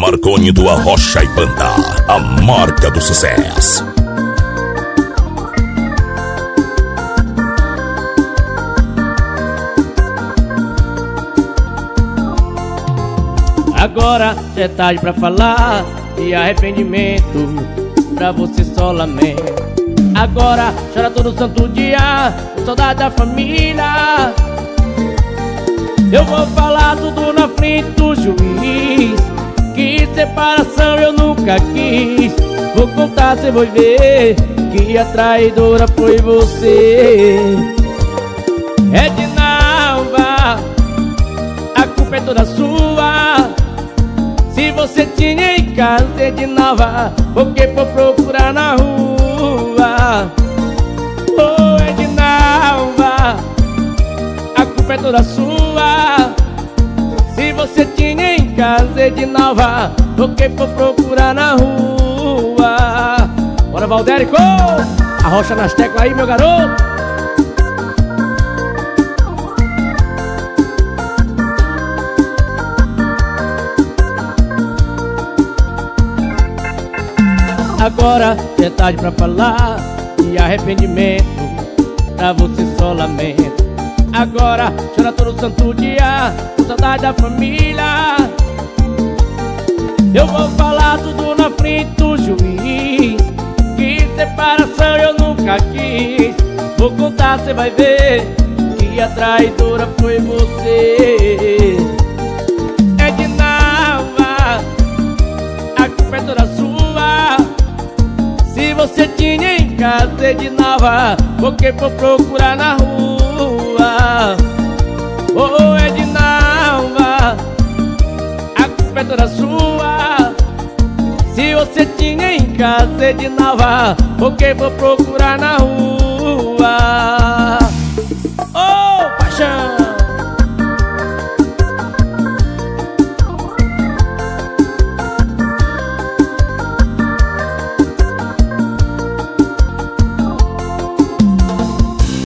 Marconi do Arrocha e Banda, a marca do sucesso. Agora já é tarde pra falar de arrependimento, pra você só lamento. Agora chora todo santo dia, com saudade da família. Eu vou falar tudo na frente do juiz, que separação eu nunca quis. Vou contar, cê vai ver que a traidora foi você. Edinalva, a culpa é toda sua. Se você tinha em casa, Edinalva, por que for procurar na rua? Oh, Edinalva, a culpa é toda sua. Se você tinha em casa, Edinalva, por que for procurar na rua? Bora, Valdérico! Arrocha nas teclas aí, meu garoto! Agora é tarde pra falar de arrependimento, pra você só lamento. Agora chora todo santo dia, com saudade da família. Eu vou falar tudo na frente do juiz, que separação eu nunca quis. Vou contar, cê vai ver que a traidora foi você. Edinalva, a culpa é toda sua. Se você tinha em casa, Edinalva, por que for procurar na rua? Oh, Edinalva, a culpa é toda sua. Se você tinha em casa, Edinalva, por que for procurar na rua?